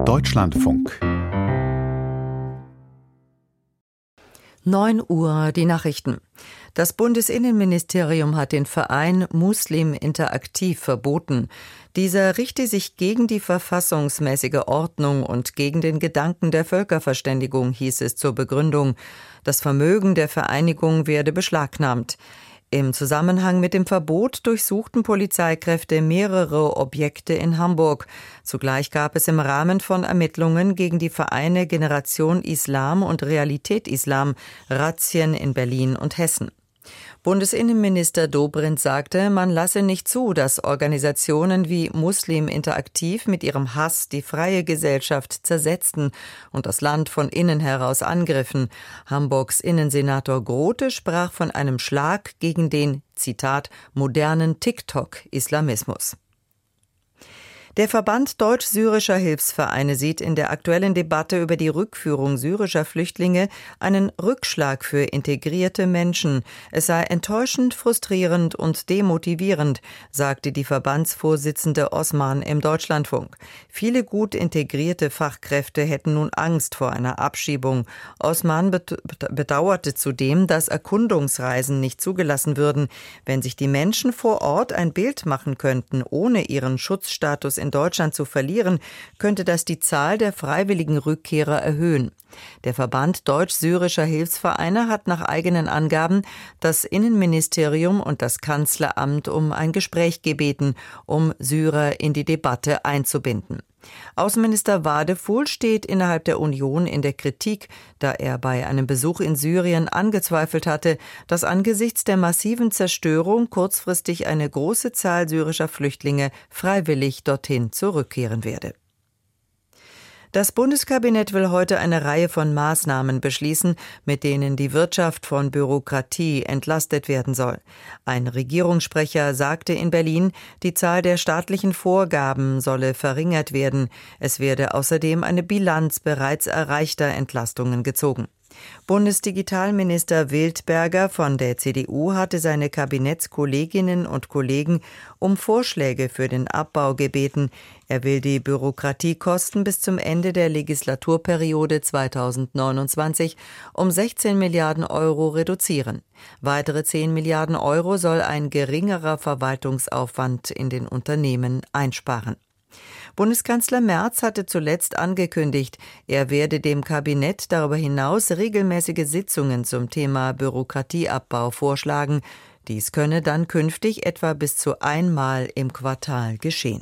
Deutschlandfunk 9 Uhr, die Nachrichten. Das Bundesinnenministerium hat den Verein Muslim Interaktiv verboten. Dieser richte sich gegen die verfassungsmäßige Ordnung und gegen den Gedanken der Völkerverständigung, hieß es zur Begründung. Das Vermögen der Vereinigung werde beschlagnahmt. Im Zusammenhang mit dem Verbot durchsuchten Polizeikräfte mehrere Objekte in Hamburg. Zugleich gab es im Rahmen von Ermittlungen gegen die Vereine Generation Islam und Realität Islam Razzien in Berlin und Hessen. Bundesinnenminister Dobrindt sagte, man lasse nicht zu, dass Organisationen wie Muslim Interaktiv mit ihrem Hass die freie Gesellschaft zersetzten und das Land von innen heraus angriffen. Hamburgs Innensenator Grote sprach von einem Schlag gegen den, Zitat, modernen TikTok-Islamismus. Der Verband Deutsch-Syrischer Hilfsvereine sieht in der aktuellen Debatte über die Rückführung syrischer Flüchtlinge einen Rückschlag für integrierte Menschen. Es sei enttäuschend, frustrierend und demotivierend, sagte die Verbandsvorsitzende Osman im Deutschlandfunk. Viele gut integrierte Fachkräfte hätten nun Angst vor einer Abschiebung. Osman bedauerte zudem, dass Erkundungsreisen nicht zugelassen würden. Wenn sich die Menschen vor Ort ein Bild machen könnten, ohne ihren Schutzstatus in Deutschland zu verlieren, könnte das die Zahl der freiwilligen Rückkehrer erhöhen. Der Verband Deutsch-Syrischer Hilfsvereine hat nach eigenen Angaben das Innenministerium und das Kanzleramt um ein Gespräch gebeten, um Syrer in die Debatte einzubinden. Außenminister Wadefuhl steht innerhalb der Union in der Kritik, da er bei einem Besuch in Syrien angezweifelt hatte, dass angesichts der massiven Zerstörung kurzfristig eine große Zahl syrischer Flüchtlinge freiwillig dorthin zurückkehren werde. Das Bundeskabinett will heute eine Reihe von Maßnahmen beschließen, mit denen die Wirtschaft von Bürokratie entlastet werden soll. Ein Regierungssprecher sagte in Berlin, die Zahl der staatlichen Vorgaben solle verringert werden. Es werde außerdem eine Bilanz bereits erreichter Entlastungen gezogen. Bundesdigitalminister Wildberger von der CDU hatte seine Kabinettskolleginnen und Kollegen um Vorschläge für den Abbau gebeten. Er will die Bürokratiekosten bis zum Ende der Legislaturperiode 2029 um 16 Milliarden Euro reduzieren. Weitere 10 Milliarden Euro soll ein geringerer Verwaltungsaufwand in den Unternehmen einsparen. Bundeskanzler Merz hatte zuletzt angekündigt, er werde dem Kabinett darüber hinaus regelmäßige Sitzungen zum Thema Bürokratieabbau vorschlagen. Dies könne dann künftig etwa bis zu einmal im Quartal geschehen.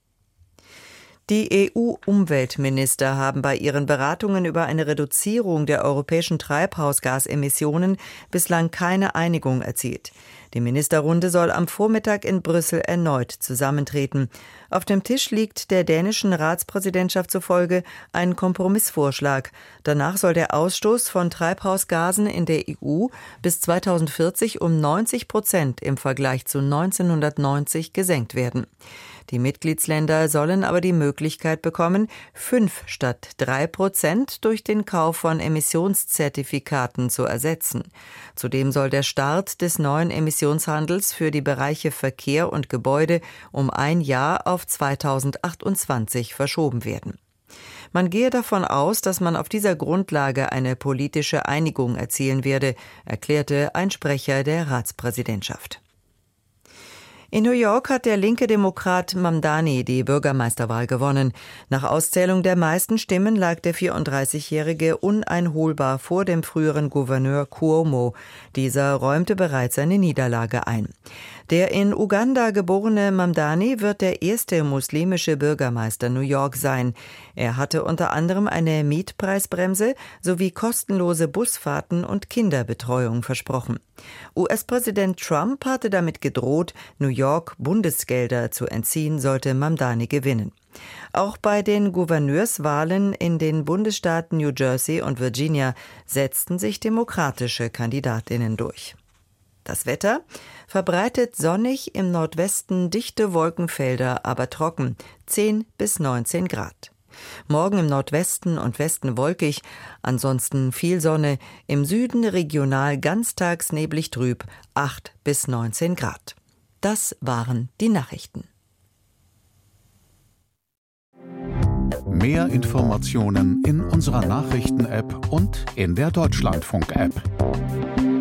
Die EU-Umweltminister haben bei ihren Beratungen über eine Reduzierung der europäischen Treibhausgasemissionen bislang keine Einigung erzielt. Die Ministerrunde soll am Vormittag in Brüssel erneut zusammentreten. Auf dem Tisch liegt der dänischen Ratspräsidentschaft zufolge ein Kompromissvorschlag. Danach soll der Ausstoß von Treibhausgasen in der EU bis 2040 um 90% im Vergleich zu 1990 gesenkt werden. Die Mitgliedsländer sollen aber die Möglichkeit bekommen, 5 statt 3% durch den Kauf von Emissionszertifikaten zu ersetzen. Zudem soll der Start des neuen Emissionshandels für die Bereiche Verkehr und Gebäude um ein Jahr auf 2028 verschoben werden. Man gehe davon aus, dass man auf dieser Grundlage eine politische Einigung erzielen werde, erklärte ein Sprecher der Ratspräsidentschaft. In New York hat der linke Demokrat Mamdani die Bürgermeisterwahl gewonnen. Nach Auszählung der meisten Stimmen lag der 34-Jährige uneinholbar vor dem früheren Gouverneur Cuomo. Dieser räumte bereits seine Niederlage ein. Der in Uganda geborene Mamdani wird der erste muslimische Bürgermeister New York sein. Er hatte unter anderem eine Mietpreisbremse sowie kostenlose Busfahrten und Kinderbetreuung versprochen. US-Präsident Trump hatte damit gedroht, New York Bundesgelder zu entziehen, sollte Mamdani gewinnen. Auch bei den Gouverneurswahlen in den Bundesstaaten New Jersey und Virginia setzten sich demokratische Kandidatinnen durch. Das Wetter: verbreitet sonnig, im Nordwesten dichte Wolkenfelder, aber trocken, 10 bis 19 Grad. Morgen im Nordwesten und Westen wolkig, ansonsten viel Sonne, im Süden regional ganztags neblig trüb, 8 bis 19 Grad. Das waren die Nachrichten. Mehr Informationen in unserer Nachrichten-App und in der Deutschlandfunk-App.